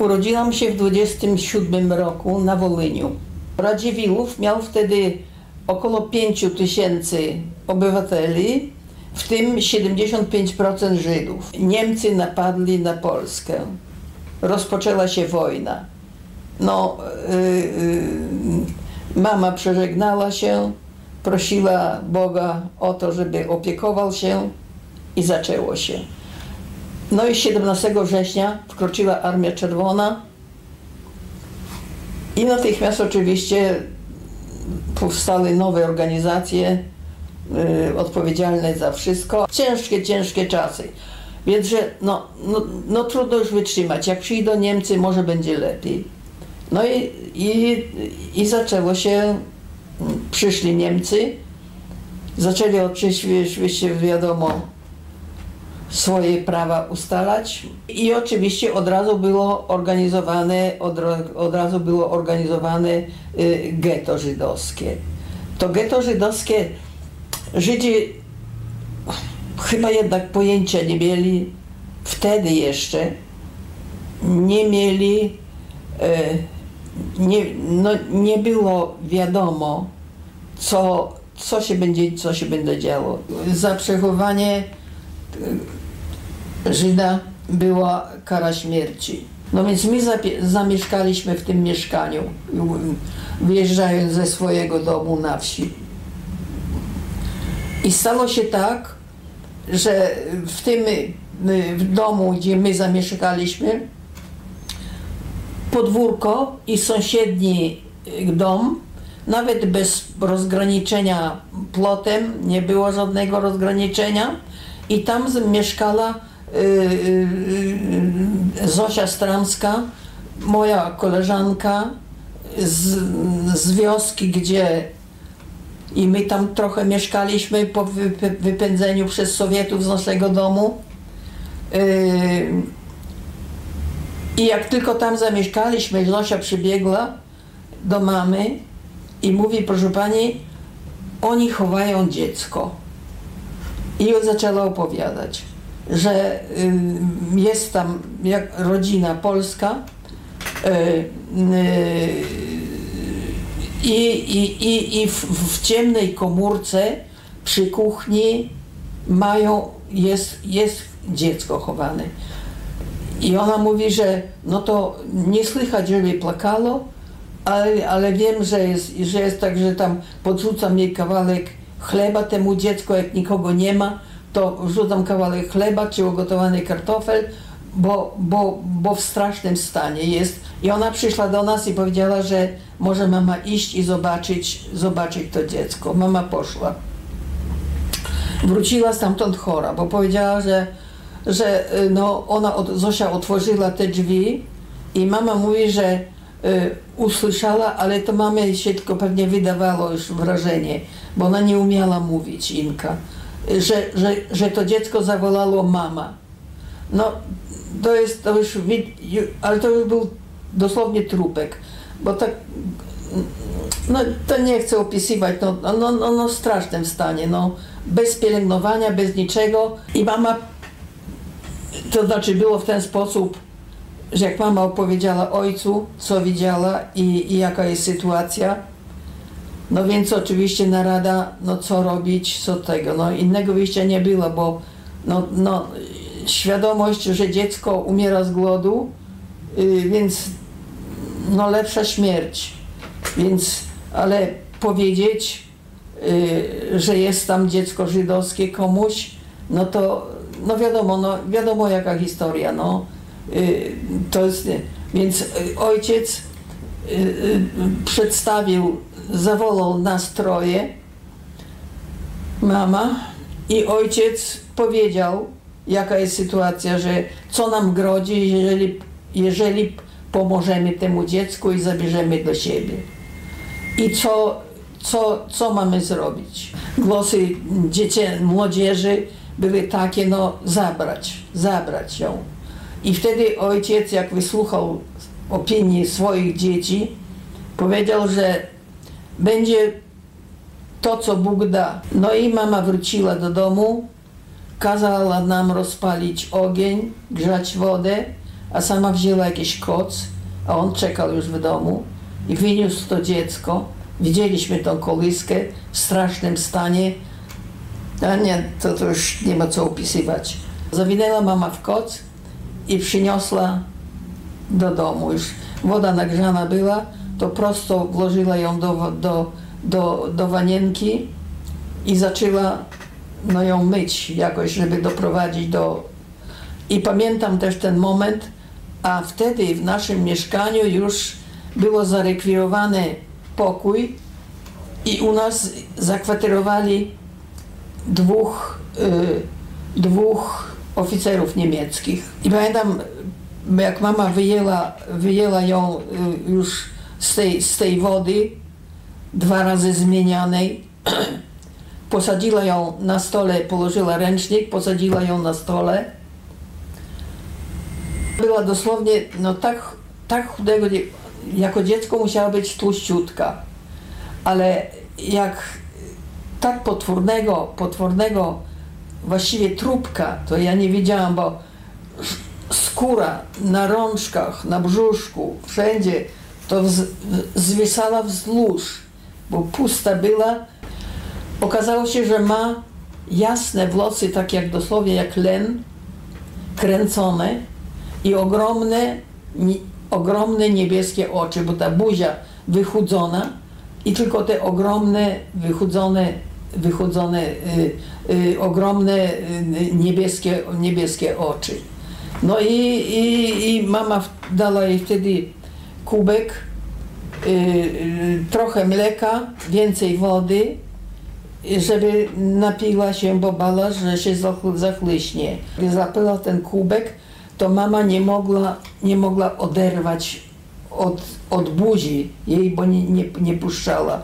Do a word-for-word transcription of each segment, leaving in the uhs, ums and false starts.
Urodziłam się w dwudziestym siódmym roku na Wołyniu. Radziwiłłów miał wtedy około pięciu tysięcy obywateli, w tym siedemdziesiąt pięć procent Żydów. Niemcy napadli na Polskę. Rozpoczęła się wojna. No, yy, mama przeżegnała się, prosiła Boga o to, żeby opiekował się i zaczęło się. No i siedemnastego września wkroczyła Armia Czerwona i natychmiast oczywiście powstały nowe organizacje y, odpowiedzialne za wszystko. Ciężkie, ciężkie czasy. Więc, że no, no, no trudno już wytrzymać. Jak przyjdą Niemcy, może będzie lepiej. No i, i, i zaczęło się, przyszli Niemcy, zaczęli oczywiście, wiadomo, swoje prawa ustalać i oczywiście od razu było organizowane, od, od razu było organizowane y, getto żydowskie. To getto żydowskie Żydzi chyba jednak pojęcia nie mieli, wtedy jeszcze nie mieli, y, nie, no, nie było wiadomo, co, co się będzie, co się będzie działo. Za przechowanie Żyda była kara śmierci. No więc my zamieszkaliśmy w tym mieszkaniu, wyjeżdżając ze swojego domu na wsi. I stało się tak, że w tym w domu, gdzie my zamieszkaliśmy, podwórko i sąsiedni dom, nawet bez rozgraniczenia płotem, nie było żadnego rozgraniczenia, i tam mieszkała y, y, Zosia Stramska, moja koleżanka z, z wioski, gdzie i my tam trochę mieszkaliśmy po wy, wypędzeniu przez Sowietów z naszego domu. Y, I jak tylko tam zamieszkaliśmy, Zosia przybiegła do mamy i mówi: proszę pani, oni chowają dziecko. I zaczęła opowiadać, że y, jest tam jak rodzina polska y, y, i, i, i w, w ciemnej komórce przy kuchni mają, jest, jest dziecko chowane. I ona mówi, że no to nie słychać, żeby plakało, ale, ale wiem, że jest, że jest tak, że tam podrzucam jej kawałek chleba temu dziecku, jak nikogo nie ma, to wrzucam kawałek chleba czy ugotowany kartofel, bo, bo, bo w strasznym stanie jest. I ona przyszła do nas i powiedziała, że może mama iść i zobaczyć, zobaczyć to dziecko. Mama poszła. Wróciła stamtąd chora, bo powiedziała, że, że no ona, od, Zosia otworzyła te drzwi i mama mówi, że y, usłyszała, ale to mamie się tylko pewnie wydawało już wrażenie, bo ona nie umiała mówić, Inka, że, że, że to dziecko zawolało mama. No to jest, to już, ale to już był dosłownie trupek, bo tak, no to nie chcę opisywać, no, no, no, no w strasznym stanie, no bez pielęgnowania, bez niczego. I mama, to znaczy było w ten sposób, że jak mama opowiedziała ojcu, co widziała i, i jaka jest sytuacja, no więc oczywiście narada, no co robić, co tego, no innego wyjścia nie było, bo no, no świadomość, że dziecko umiera z głodu, yy, więc no lepsza śmierć, więc, ale powiedzieć, yy, że jest tam dziecko żydowskie komuś, no to, no wiadomo, no wiadomo jaka historia, no yy, to jest, więc ojciec yy, yy, przedstawił, zawołał nas troje, mama i ojciec powiedział, jaka jest sytuacja, że co nam grozi, jeżeli, jeżeli pomożemy temu dziecku i zabierzemy do siebie. I co, co, co mamy zrobić? Głosy dzieci, młodzieży były takie, no zabrać, zabrać ją. I wtedy ojciec, jak wysłuchał opinii swoich dzieci, powiedział, że będzie to, co Bóg da. No i mama wróciła do domu, kazała nam rozpalić ogień, grzać wodę, a sama wzięła jakiś koc, a on czekał już w domu i wyniósł to dziecko. Widzieliśmy tą kołyskę w strasznym stanie. A nie, to, to już nie ma co opisywać. Zawinęła mama w koc i przyniosła do domu. Już woda nagrzana była, to prosto włożyła ją do, do, do, do wanienki i zaczęła no, ją myć jakoś, żeby doprowadzić do... I pamiętam też ten moment, a wtedy w naszym mieszkaniu już było zarekwirowany pokój i u nas zakwaterowali dwóch, y, dwóch oficerów niemieckich. I pamiętam, jak mama wyjęła, wyjęła ją y, już z tej, z tej wody, dwa razy zmienianej, posadziła ją na stole, położyła ręcznik, posadziła ją na stole. Była dosłownie, no tak, tak chudego, jako dziecko musiała być tłuściutka, ale jak tak potwornego, potwornego właściwie trupka, to ja nie wiedziałam, bo skóra na rączkach, na brzuszku, wszędzie to zwisała wzdłuż, bo pusta była. Okazało się, że ma jasne włosy, tak jak dosłownie jak len, kręcone i ogromne, nie, ogromne niebieskie oczy, bo ta buzia wychudzona i tylko te ogromne, wychudzone, wychudzone, y, y, ogromne y, niebieskie, niebieskie oczy. No i, i, i mama dała jej wtedy kubek, y, y, trochę mleka, więcej wody, żeby napiła się, bo bała, że się zachłyśnie. Gdy zapyła ten kubek, to mama nie mogła, nie mogła oderwać od, od buzi jej, bo nie, nie, nie puszczała.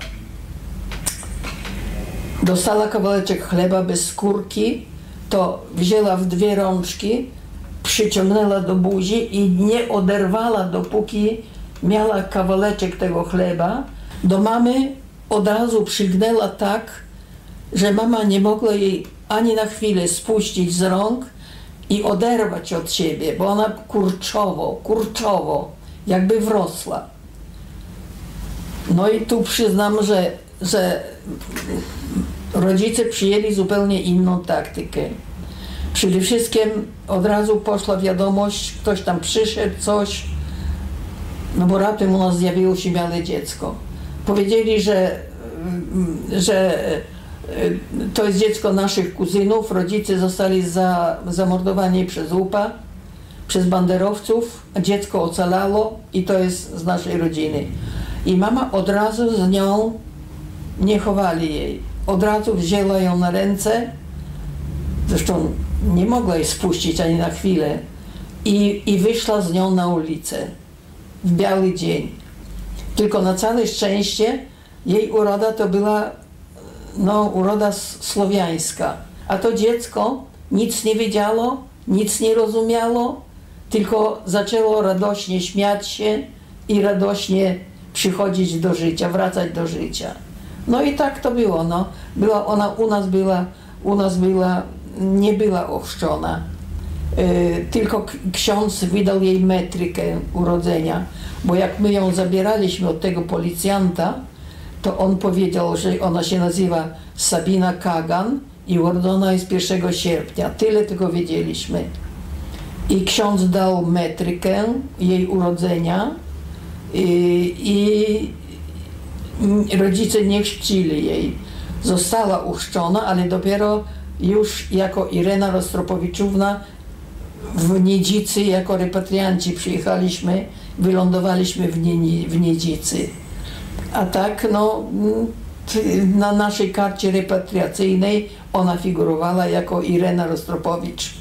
Dostała kawałeczek chleba bez skórki, to wzięła w dwie rączki, przyciągnęła do buzi i nie oderwała, dopóki miała kawałeczek tego chleba. Do mamy od razu przygnęła tak, że mama nie mogła jej ani na chwilę spuścić z rąk i oderwać od siebie, bo ona kurczowo, kurczowo, jakby wrosła. No i tu przyznam, że, że rodzice przyjęli zupełnie inną taktykę. Przede wszystkim od razu poszła wiadomość, ktoś tam przyszedł, coś, no bo raptem u nas zjawiło się małe dziecko. Powiedzieli, że, że to jest dziecko naszych kuzynów, rodzice zostali za, zamordowani przez łupa, przez banderowców, a dziecko ocalało i to jest z naszej rodziny. I mama od razu z nią, nie chowali jej, od razu wzięła ją na ręce, zresztą nie mogła jej spuścić ani na chwilę i, i wyszła z nią na ulicę w biały dzień. Tylko na całe szczęście jej uroda to była no, uroda słowiańska, a to dziecko nic nie wiedziało, nic nie rozumiało, tylko zaczęło radośnie śmiać się i radośnie przychodzić do życia, wracać do życia. No i tak to było, no. Była ona, u nas była, u nas była, nie była ochrzczona, yy, tylko ksiądz wydał jej metrykę urodzenia, bo jak my ją zabieraliśmy od tego policjanta, to on powiedział, że ona się nazywa Sabina Kagan i urodzona jest pierwszego sierpnia. Tyle tylko wiedzieliśmy. I ksiądz dał metrykę jej urodzenia i, i rodzice nie chrzcili jej. Została uchrzczona, ale dopiero już jako Irena Rostropowiczówna w Niedzicy, jako repatrianci przyjechaliśmy, wylądowaliśmy w, nie, w Niedzicy. A tak, no, na naszej karcie repatriacyjnej ona figurowała jako Irena Rostropowicz.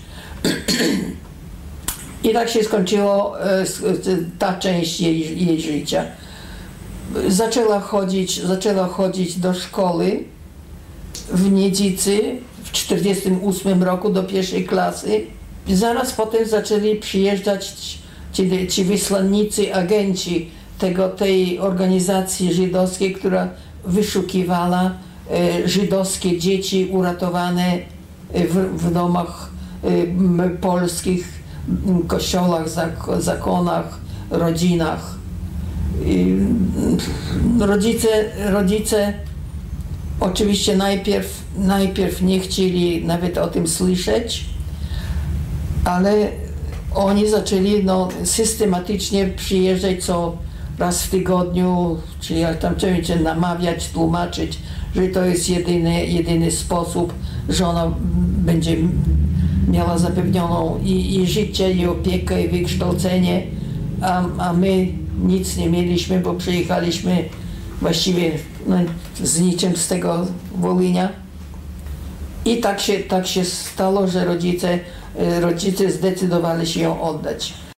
I tak się skończyło ta część jej, jej życia. Zaczęła chodzić, zaczęła chodzić do szkoły w Niedzicy w czterdziestym ósmym roku do pierwszej klasy. Zaraz potem zaczęli przyjeżdżać ci, ci wysłannicy, agenci tego, tej organizacji żydowskiej, która wyszukiwała e, żydowskie dzieci uratowane w, w domach e, polskich kościołach, zak- zakonach, rodzinach. I rodzice, rodzice oczywiście najpierw, najpierw nie chcieli nawet o tym słyszeć, ale oni zaczęli no, systematycznie przyjeżdżać co raz w tygodniu, czy jak tam czy namawiać, tłumaczyć, że to jest jedyny, jedyny sposób, że ona będzie miała zapewnioną i, i życie, i opiekę, i wykształcenie, a, a my nic nie mieliśmy, bo przyjechaliśmy właściwie no, z niczym z tego Wolynia. I tak się, tak się stało, że rodzice, rodzice zdecydowali się ją oddać.